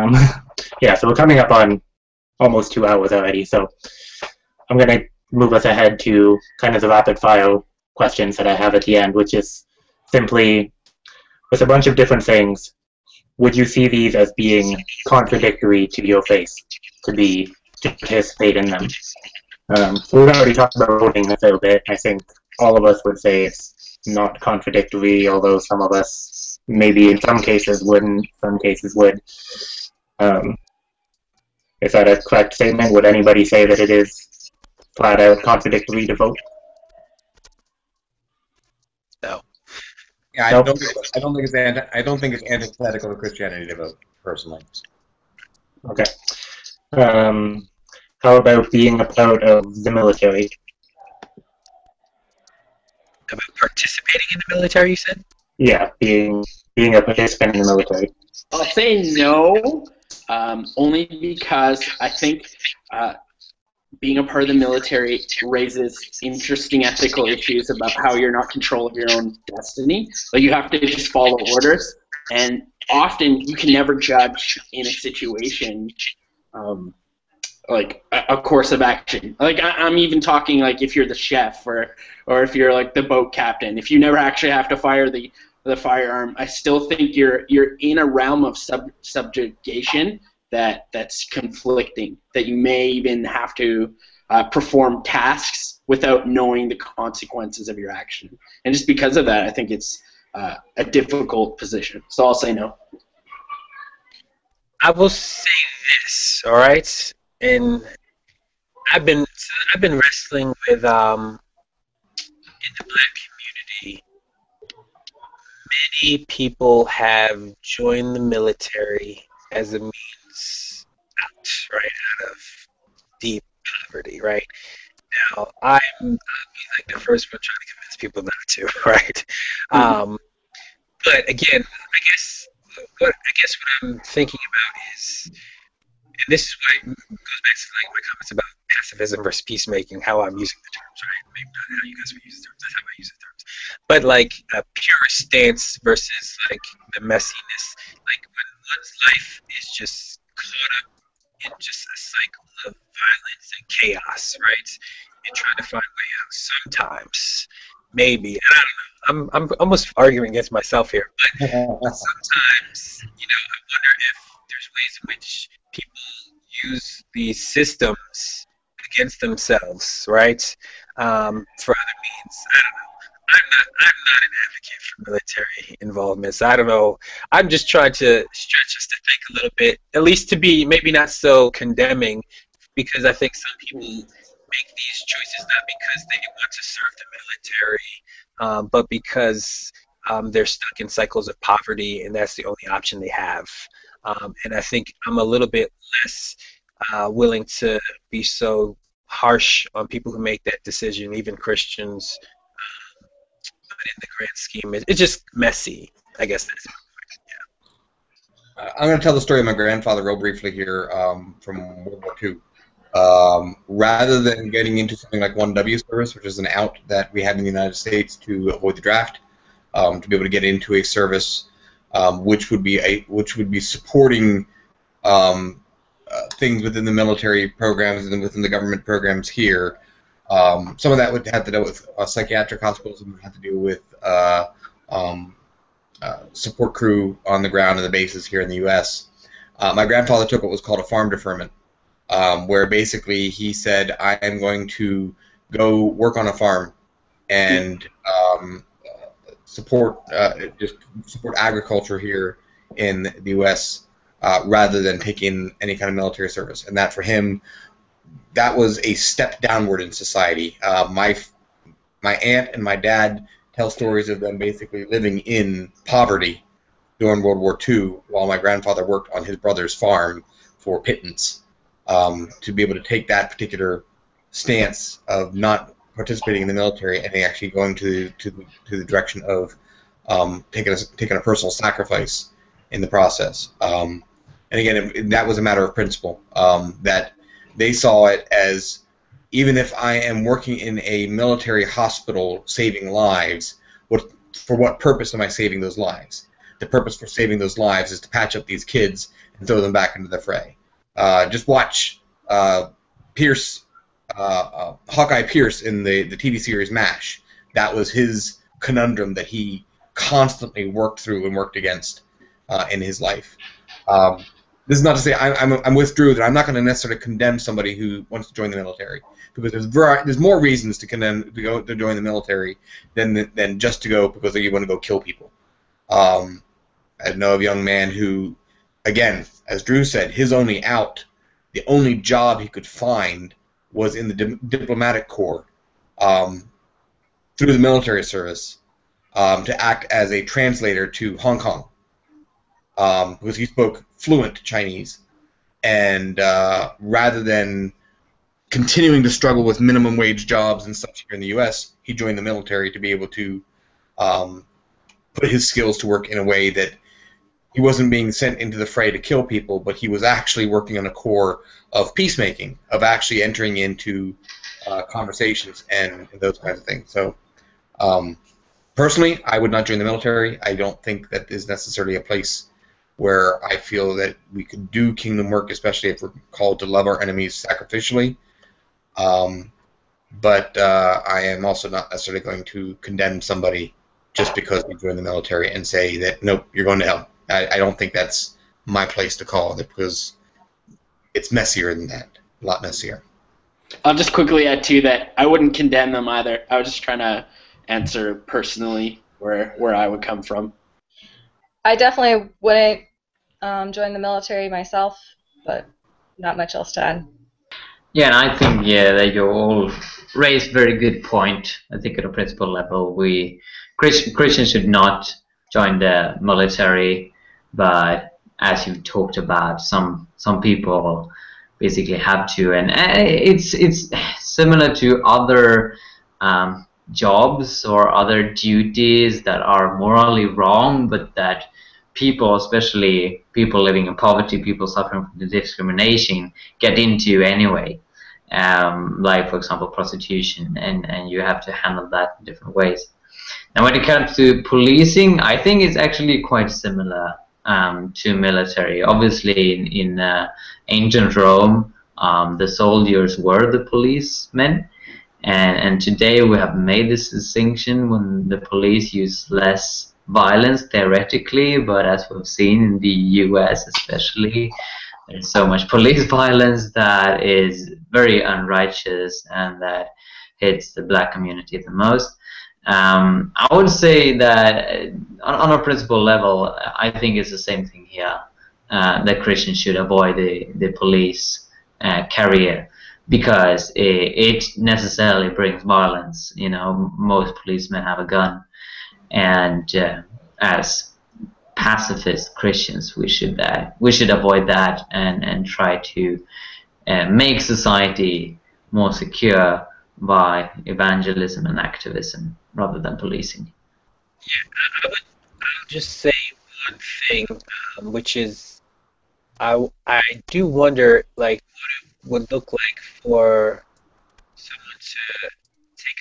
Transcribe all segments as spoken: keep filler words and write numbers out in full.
Um, yeah, so we're coming up on almost two hours already, so I'm going to move us ahead to kind of the rapid-fire questions that I have at the end, which is simply, with a bunch of different things, would you see these as being contradictory to your faith to be to participate in them? Um, so we've already talked about voting a fair bit. I think all of us would say it's not contradictory, although some of us maybe in some cases wouldn't, some cases would. Um, is that a correct statement? Would anybody say that it is flat out contradictory to vote? No. Yeah, I Nope. don't. I don't think it's anti, I don't think it's antithetical to Christianity to vote, personally. Okay. Um, how about being a part of the military? About participating in the military, you said? Yeah, being being a participant in the military. I'll say no, um, only because I think uh, being a part of the military raises interesting ethical issues about how you're not in control of your own destiny. Like, you have to just follow orders, and often you can never judge in a situation um, like a, a course of action. Like, I, I'm even talking like if you're the chef or or if you're like the boat captain. If you never actually have to fire the the firearm, I still think you're you're in a realm of sub, subjugation that that's conflicting. That you may even have to uh, perform tasks without knowing the consequences of your action. And just because of that, I think it's uh, a difficult position. So I'll say no. I will say this, all right? And I've been I've been wrestling with um in the black community. Many people have joined the military as a means out, right, out of deep poverty, right? Now, I'm I'll be like the first one trying to convince people not to, right? Mm-hmm. Um, but again, I guess what I guess what I'm thinking about is, and this is why it goes back to like my comments about pacifism versus peacemaking, how I'm using the terms, right? Maybe not how you guys would use the terms, that's how I use the terms. But like a pure stance versus like the messiness, like when one's life is just caught up in just a cycle of violence and chaos, right? And trying to find a way out sometimes, maybe, and I don't know, I'm I'm almost arguing against myself here, but sometimes, you know, I wonder if there's ways in which people use these systems against themselves, right? Um, for other means. I don't know. I'm not I'm not an advocate for military involvement. So I don't know. I'm just trying to stretch us to think a little bit, at least to be maybe not so condemning, because I think some people make these choices not because they want to serve the military, um, but because um, they're stuck in cycles of poverty, and that's the only option they have. Um, and I think I'm a little bit less uh, willing to be so harsh on people who make that decision, even Christians. Um, but in the grand scheme, it, it's just messy. I guess that's my point. Yeah. Uh, I'm going to tell the story of my grandfather real briefly here um, from World War Two. Um, rather than getting into something like one W service, which is an out that we have in the United States to avoid the draft, um, to be able to get into a service um, which would be a which would be supporting um, uh, things within the military programs and within the government programs here. Um, some of that would have to do with uh, psychiatric hospitals, and would have to do with uh, um, uh, support crew on the ground and the bases here in the U S Uh, my grandfather took what was called a farm deferment. Um, where basically he said, I am going to go work on a farm and um, support uh, just support agriculture here in the U S uh, rather than take in any kind of military service. And that for him, that was a step downward in society. Uh, my my aunt and my dad tell stories of them basically living in poverty during World War Two while my grandfather worked on his brother's farm for pittance. Um, to be able to take that particular stance of not participating in the military and actually going to to the, to the direction of um, taking a taking a personal sacrifice in the process. Um, and again, it, that was a matter of principle. Um, that they saw it as, even if I am working in a military hospital saving lives, what for what purpose am I saving those lives? The purpose for saving those lives is to patch up these kids and throw them back into the fray. Uh, just watch uh, Pierce, uh, uh, Hawkeye Pierce in the, the T V series MASH. That was his conundrum that he constantly worked through and worked against uh, in his life. Um, this is not to say I, I'm, I'm with Drew that I'm not going to necessarily condemn somebody who wants to join the military, because there's ver- there's more reasons to condemn to go to join the military than than just to go because you want to go kill people. Um, I know of a young man who, again, as Drew said, his only out, the only job he could find was in the di- diplomatic corps um, through the military service um, to act as a translator to Hong Kong um, because he spoke fluent Chinese. And uh, rather than continuing to struggle with minimum wage jobs and such here in the U S, he joined the military to be able to um, put his skills to work in a way that he wasn't being sent into the fray to kill people, but he was actually working on a core of peacemaking, of actually entering into uh, conversations and, and those kinds of things. So, um, personally, I would not join the military. I don't think that is necessarily a place where I feel that we could do kingdom work, especially if we're called to love our enemies sacrificially. Um, but uh, I am also not necessarily going to condemn somebody just because they join the military and say that, nope, you're going to hell. I, I don't think that's my place to call it, because it's messier than that, a lot messier. I'll just quickly add to that. I wouldn't condemn them either. I was just trying to answer personally where where I would come from. I definitely wouldn't um, join the military myself, but not much else to add. Yeah, and I think yeah that you all raised very good point. I think at a principle level, we Christ, Christians should not join the military, but as you talked about, some some people basically have to, and it's it's similar to other um, jobs or other duties that are morally wrong, but that people, especially people living in poverty, people suffering from the discrimination, get into anyway. Um, like, for example, prostitution, and, and you have to handle that in different ways. Now, when it comes to policing, I think it's actually quite similar um, to military. Obviously, in, in uh, ancient Rome, um, the soldiers were the policemen, and, and today we have made this distinction when the police use less violence theoretically, but as we've seen in the U S especially, there's so much police violence that is very unrighteous and that hits the black community the most. Um, I would say that on, on a principle level, I think it's the same thing here, uh, that Christians should avoid the, the police uh, career, because it, it necessarily brings violence. You know, most policemen have a gun, and uh, as pacifist Christians, we should uh, we should avoid that and and try to uh, make society more secure by evangelism and activism rather than policing. Yeah, I would I'll just say one thing, um, which is I I do wonder like what it would look like for someone to take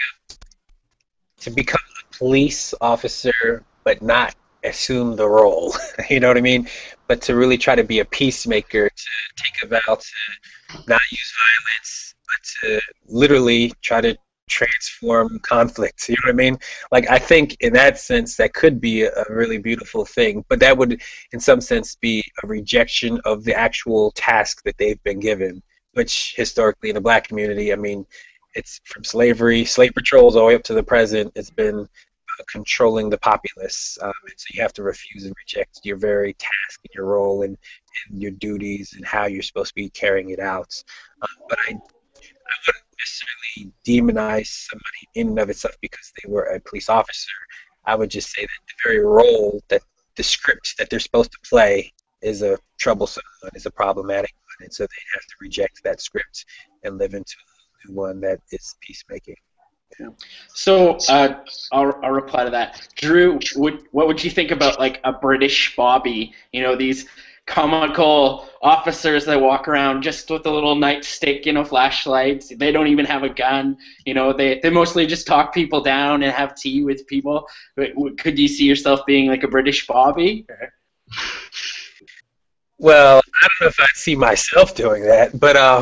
a to become a police officer but not assume the role, you know what I mean? But to really try to be a peacemaker, to take a vow to not use violence, but to literally try to transform conflict, you know what I mean? Like, I think in that sense that could be a really beautiful thing, but that would in some sense be a rejection of the actual task that they've been given, which historically in the black community, I mean, it's from slavery, slave patrols all the way up to the present, it's been controlling the populace, um, and so you have to refuse and reject your very task and your role and, and your duties and how you're supposed to be carrying it out. Um, but I, I wouldn't necessarily demonize somebody in and of itself because they were a police officer. I would just say that the very role, that the script that they're supposed to play is a troublesome one, is a problematic one, and so they have to reject that script and live into a new one that is peacemaking. Yeah. So uh, I'll, I'll reply to that. Drew, would, what would you think about like a British Bobby? You know, these comical officers that walk around just with a little nightstick, you know, flashlights. They don't even have a gun. You know, they, they mostly just talk people down and have tea with people. Could you see yourself being like a British Bobby? Well, I don't know if I see myself doing that, but um,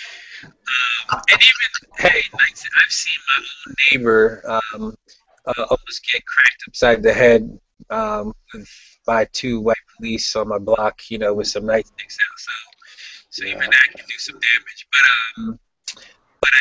um and even hey, like, I've seen my own neighbor um, uh, almost get cracked upside the head um, with, by two white police on my block, you know, with some nightsticks out. So, so even that can do some damage. But um, but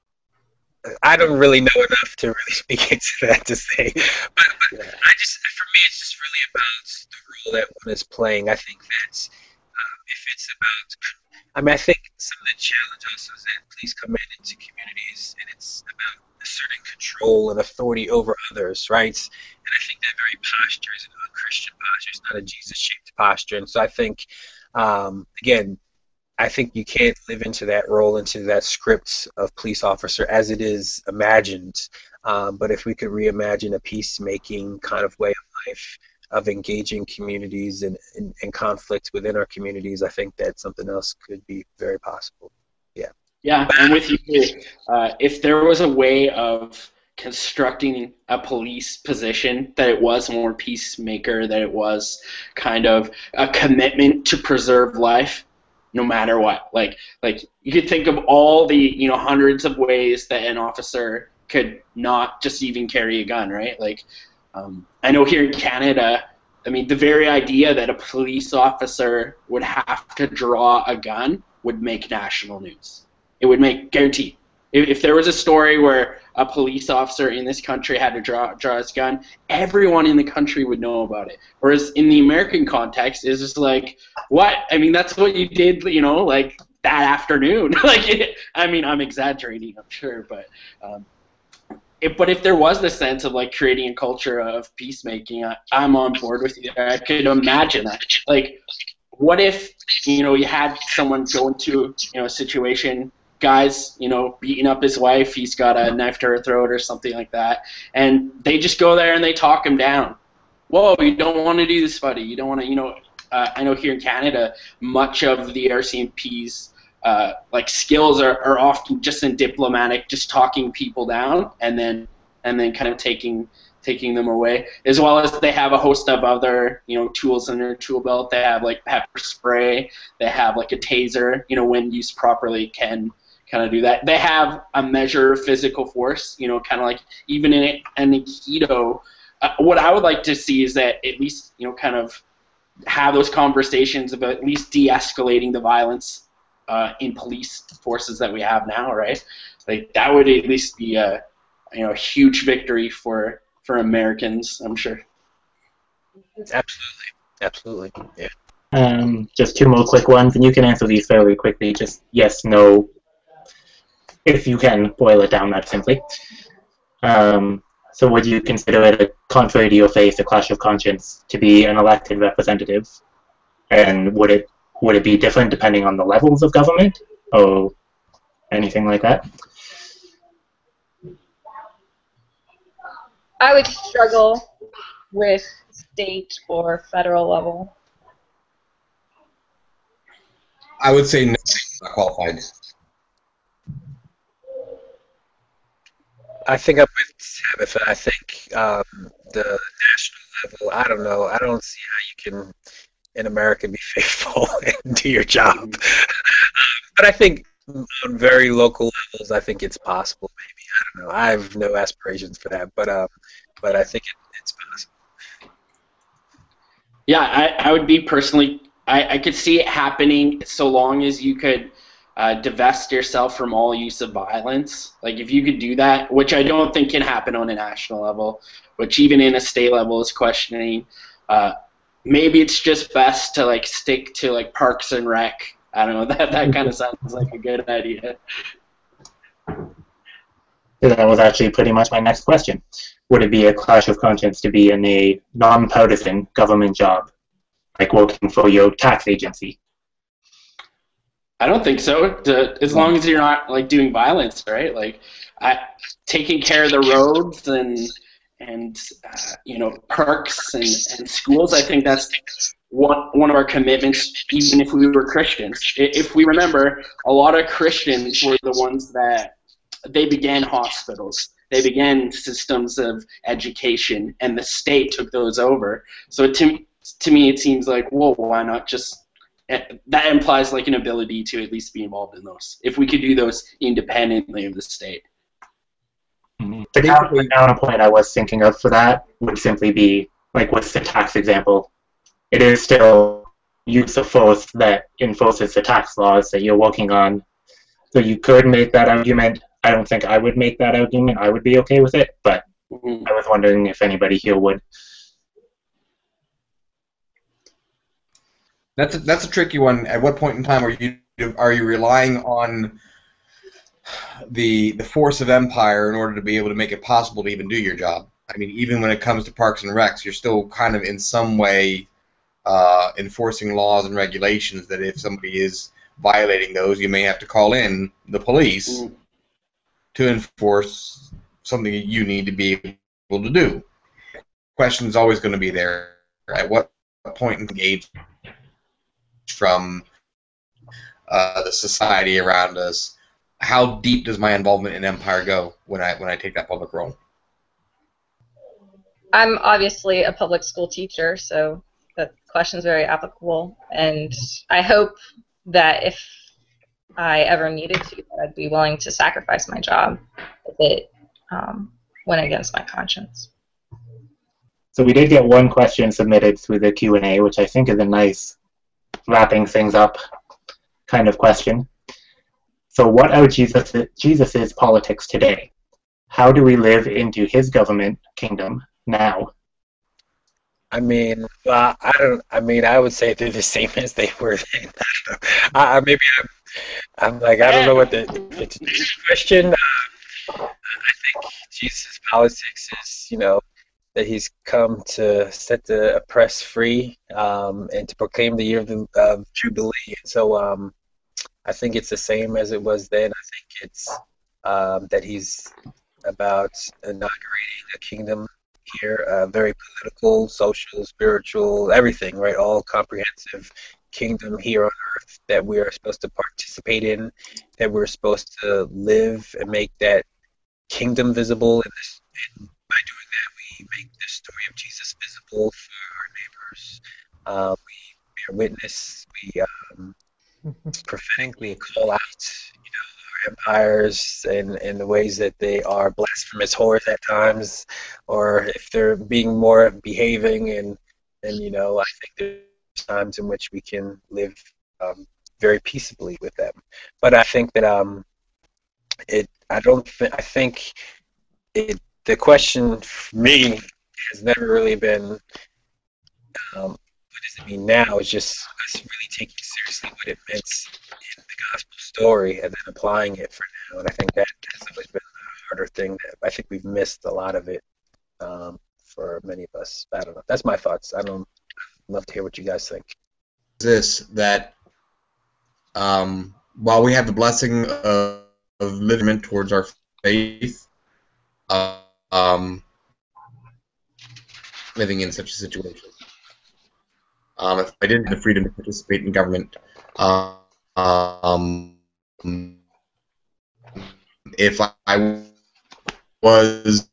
I, I don't really know enough to really speak into that to say. But, but I just, for me, it's just really about the role that one is playing. I think that's um, if it's about, I mean, I think some of the challenge also is that police come in into communities and it's about asserting control and authority over others, right? And I think that very posture is a Christian posture. It's not a Jesus-shaped posture. And so I think, um, again, I think you can't live into that role, into that script of police officer as it is imagined. Um, but if we could reimagine a peacemaking kind of way of life, of engaging communities and, and, and conflict within our communities, I think that something else could be very possible. Yeah. Yeah, I'm with you here. Uh, if there was a way of constructing a police position that it was more peacemaker, that it was kind of a commitment to preserve life, no matter what. Like, like you could think of all the, you know, hundreds of ways that an officer could not just even carry a gun, right? Like, um, I know here in Canada, I mean, the very idea that a police officer would have to draw a gun would make national news. It would make, guaranteed. If, if there was a story where a police officer in this country had to draw, draw his gun, everyone in the country would know about it. Whereas in the American context, it's just like, what? I mean, that's what you did, you know, like that afternoon. Like, I mean, I'm exaggerating, I'm sure, but um, if, but if there was the sense of like creating a culture of peacemaking, I, I'm on board with you. I could imagine that. Like, what if, you know, you had someone go into, you know, a situation, guy's, you know, beating up his wife, he's got a knife to her throat or something like that, and they just go there and they talk him down. Whoa, you don't want to do this, buddy. You don't want to, you know, uh, I know here in Canada, much of the R C M P's uh, like skills are, are often just in diplomatic, just talking people down and then and then kind of taking taking them away, as well as they have a host of other, you know, tools in their tool belt. They have like pepper spray, they have like a taser, you know, when used properly can kind of do that. They have a measure of physical force, you know, kind of like even in an Aikido. Uh, what I would like to see is that at least, you know, kind of have those conversations about at least de-escalating the violence uh, in police forces that we have now, right? Like that would at least be a, you know, a huge victory for for Americans, I'm sure. Absolutely, absolutely, yeah. Um, just two more quick ones, and you can answer these fairly quickly. Just yes, no. If you can boil it down that simply. Um, so would you consider it, contrary to your faith, a clash of conscience to be an elected representative? And would it would it be different depending on the levels of government or anything like that? I would struggle with state or federal level. I would say no, not qualified. I think I'm with Tabitha. I think um, the national level, I don't know. I don't see how you can, in America, be faithful and do your job. Um, but I think on very local levels, I think it's possible, maybe. I don't know. I have no aspirations for that, but um, but I think it, it's possible. Yeah, I, I would be personally, I, I could see it happening so long as you could uh, divest yourself from all use of violence. Like if you could do that, which I don't think can happen on a national level, which even in a state level is questioning, uh, maybe it's just best to like stick to like Parks and Rec. I don't know, that, that kind of sounds like a good idea. That was actually pretty much my next question. Would it be a clash of conscience to be in a non-partisan government job, like working for your tax agency? I don't think so. To, as long as you're not like doing violence, right? Like I, taking care of the roads and and uh, you know, parks and, and schools. I think that's one one of our commitments. Even if we were Christians, if we remember, a lot of Christians were the ones that they began hospitals. They began systems of education, and the state took those over. So to to me, it seems like, whoa, why not just that implies like an ability to at least be involved in those. If we could do those independently of the state. The counter- counterpoint I was thinking of for that would simply be, like with the tax example, it is still use of force that enforces the tax laws that you're working on. So you could make that argument. I don't think I would make that argument. I would be okay with it, but mm-hmm. I was wondering if anybody here would. That's a, that's a tricky one. At what point in time are you are you relying on the the force of empire in order to be able to make it possible to even do your job? I mean, even when it comes to parks and recs, you're still kind of in some way uh, enforcing laws and regulations that if somebody is violating those, you may have to call in the police mm. to enforce something that you need to be able to do. The question is always going to be there. At what point engage from uh, the society around us? How deep does my involvement in empire go when I when I take that public role? I'm obviously a public school teacher, so the question is very applicable, and I hope that if I ever needed to, that I'd be willing to sacrifice my job if it um, went against my conscience. So we did get one question submitted through the Q and A, which I think is a nice wrapping things up kind of question. So what are Jesus, Jesus's politics today? How do we live into his government kingdom now? I mean, well, I don't. I mean, I would say they're the same as they were then. I, maybe I'm, I'm like I don't know what the, it's a question. Uh, I think Jesus' politics is, you know, that he's come to set the oppressed free um, and to proclaim the year of the uh, Jubilee. And so um, I think it's the same as it was then. I think it's um, that he's about inaugurating a kingdom here, uh, very political, social, spiritual, everything, right? All comprehensive kingdom here on earth that we are supposed to participate in, that we're supposed to live and make that kingdom visible. In this, and by doing that, we make the story of Jesus visible for our neighbors. Uh, we bear witness. We um, prophetically call out, you know, our empires and, and the ways that they are blasphemous whores at times, or if they're being more behaving. And, and you know, I think there's times in which we can live um, very peaceably with them. But I think that um, it. I don't. Th- I think it. The question for me has never really been, um, what does it mean now? It's just us really taking seriously what it meant in the gospel story and then applying it for now. And I think that has always been a harder thing. That I think we've missed a lot of it um, for many of us. I don't know. That's my thoughts. I don't. I'd love to hear what you guys think. This that um, while we have the blessing of, of living towards our faith. Uh, Um, living in such a situation. Um, if I didn't have the freedom to participate in government, uh, um, if I was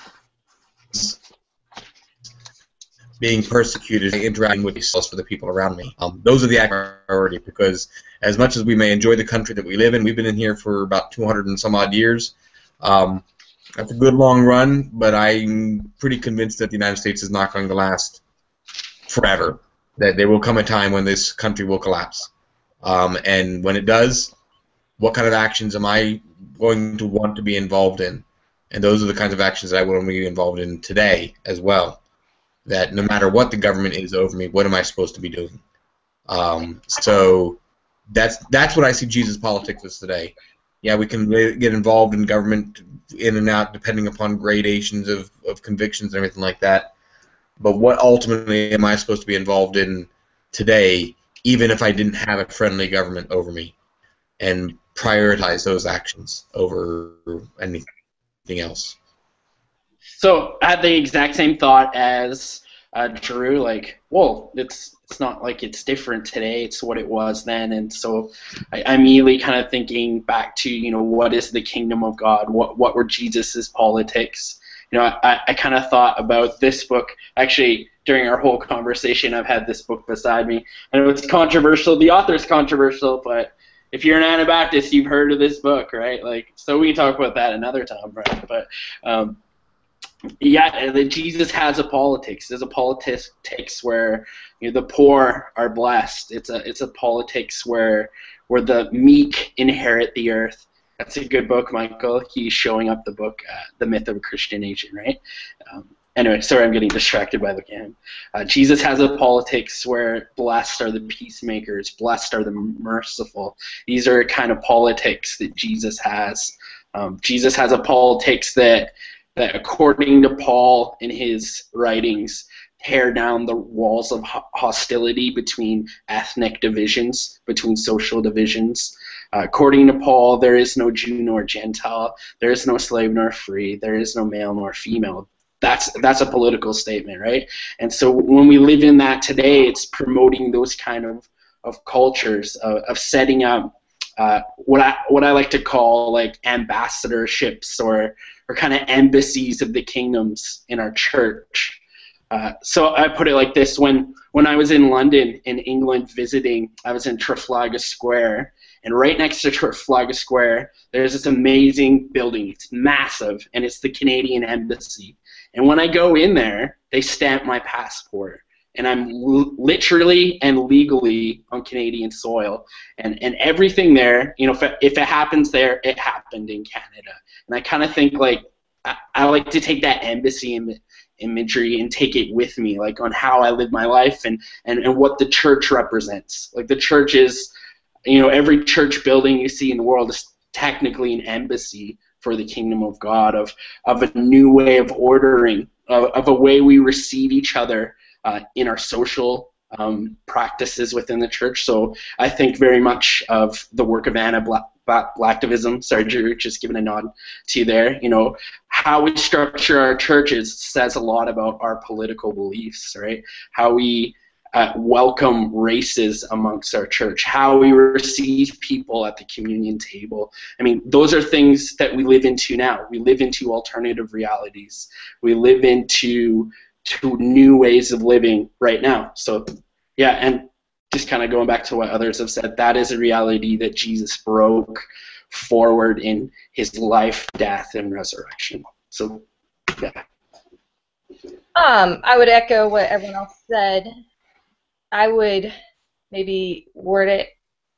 being persecuted, interacting with these for the people around me, um, those are the priority, because as much as we may enjoy the country that we live in, we've been in here for about two hundred and some odd years. Um, That's a good long run, but I'm pretty convinced that the United States is not going to last forever. That there will come a time when this country will collapse. Um, and when it does, what kind of actions am I going to want to be involved in? And those are the kinds of actions that I want to be involved in today as well. That no matter what the government is over me, what am I supposed to be doing? Um, so that's that's what I see Jesus' politics as today. Yeah, we can get involved in government in and out depending upon gradations of, of convictions and everything like that. But what ultimately am I supposed to be involved in today, even if I didn't have a friendly government over me, and prioritize those actions over anything else? So I had the exact same thought as uh, Drew, like, well, it's it's not like it's different today, it's what it was then. And so I, I immediately kind of thinking back to, you know, what is the kingdom of God? What what were Jesus's politics? You know, I, I kind of thought about this book. Actually, during our whole conversation, I've had this book beside me. I know it's controversial. The author's controversial, but if you're an Anabaptist, you've heard of this book, right? Like, so we can talk about that another time, right? But um, yeah, Jesus has a politics. There's a politics where, you know, the poor are blessed. It's a it's a politics where where the meek inherit the earth. That's a good book, Michael. He's showing up the book, uh, The Myth of a Christian Nation, right? Um, anyway, sorry, I'm getting distracted by looking at him. Uh, Jesus has a politics where blessed are the peacemakers, blessed are the merciful. These are kind of politics that Jesus has. Um, Jesus has a politics that, that, according to Paul in his writings, tear down the walls of hostility between ethnic divisions, between social divisions. Uh, according to Paul, there is no Jew nor Gentile, there is no slave nor free, there is no male nor female. That's that's a political statement, right? And so when we live in that today, it's promoting those kind of, of cultures, of, of setting up uh, what I what I like to call like ambassadorships or or kind of embassies of the kingdoms in our church. Uh, so I put it like this: when when I was in London, in England, visiting, I was in Trafalgar Square, and right next to Trafalgar Square, there's this amazing building. It's massive, and it's the Canadian Embassy. And when I go in there, they stamp my passport, and I'm l- literally and legally on Canadian soil. And and everything there, you know, if it, if it happens there, it happened in Canada. And I kind of think like I, I like to take that embassy Im- imagery and take it with me, like on how I live my life and, and, and what the church represents. Like the church is, you know, every church building you see in the world is technically an embassy for the kingdom of God, of of a new way of ordering, of, of a way we receive each other uh, in our social um, practices within the church. So I think very much of the work of Anna Black, Blacktivism. Sorry, Drew, just giving a nod to you there. You know, how we structure our churches says a lot about our political beliefs, right? How we Uh, welcome races amongst our church, how we receive people at the communion table. I mean, those are things that we live into now. We live into alternative realities. We live into to new ways of living right now. So, yeah, and just kind of going back to what others have said, that is a reality that Jesus broke forward in his life, death, and resurrection. So, yeah. Um, I would echo what everyone else said. I would maybe word it,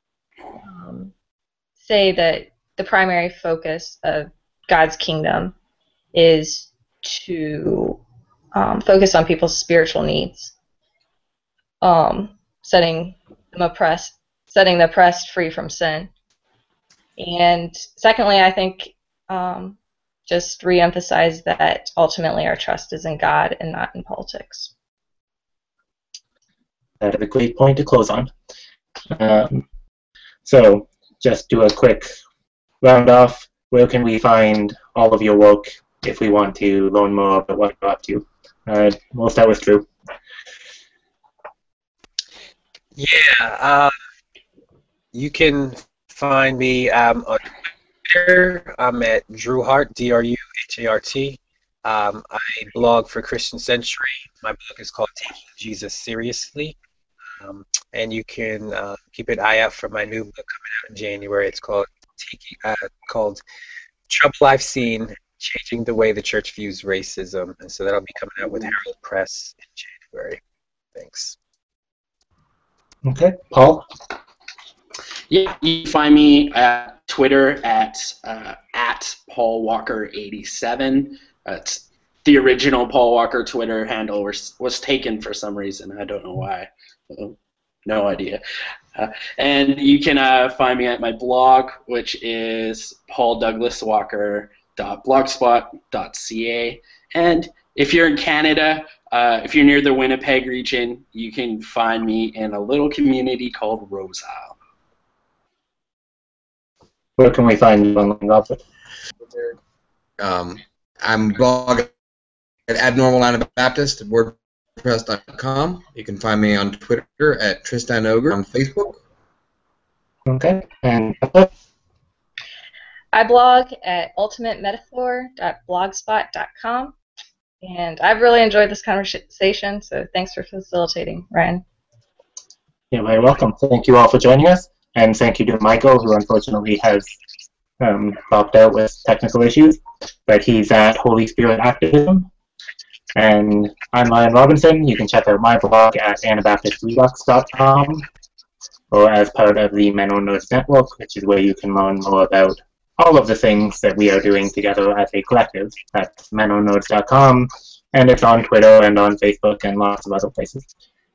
um, say that the primary focus of God's kingdom is to um, focus on people's spiritual needs, um, setting them oppressed, setting the oppressed free from sin. And secondly, I think um, just reemphasize that ultimately our trust is in God and not in politics. That is a great point to close on. Um, so, just do a quick round off. Where can we find all of your work if we want to learn more about what you're up to? Uh, we'll start with Drew. Yeah, uh, you can find me um, on Twitter. I'm at Drew Hart, D R U H A R T. Um, I blog for Christian Century. My book is called Taking Jesus Seriously. Um, and you can uh, keep an eye out for my new book coming out in January. It's called Taking, uh, called Trouble I've Seen, Changing the Way the Church Views Racism. And so that'll be coming out with Herald Press in January. Thanks. Okay. Paul? Yeah, you can find me at Twitter at uh, at Paul Walker eighty-seven. That's the original Paul Walker Twitter handle was was taken for some reason. I don't know why. No idea. Uh, and you can uh, find me at my blog, which is paul douglas walker dot blogspot dot c a. And if you're in Canada, uh, if you're near the Winnipeg region, you can find me in a little community called Rose Isle. Where can we find you online, Robert? Um, I'm blogging at Abnormal Anabaptist at WordPress dot com. You can find me on Twitter at Tristan Ogre, on Facebook. Okay. And I blog at ultimate metaphor dot blogspot dot com. And I've really enjoyed this conversation, so thanks for facilitating, Ryan. You're very welcome. Thank you all for joining us, and thank you to Michael, who unfortunately has um, popped out with technical issues, but he's at Holy Spirit Activism. And I'm Ryan Robinson. You can check out my blog at anabaptist redux dot com, or as part of the Menno Nerds Network, which is where you can learn more about all of the things that we are doing together as a collective. That's menno nerds dot com, and it's on Twitter and on Facebook and lots of other places.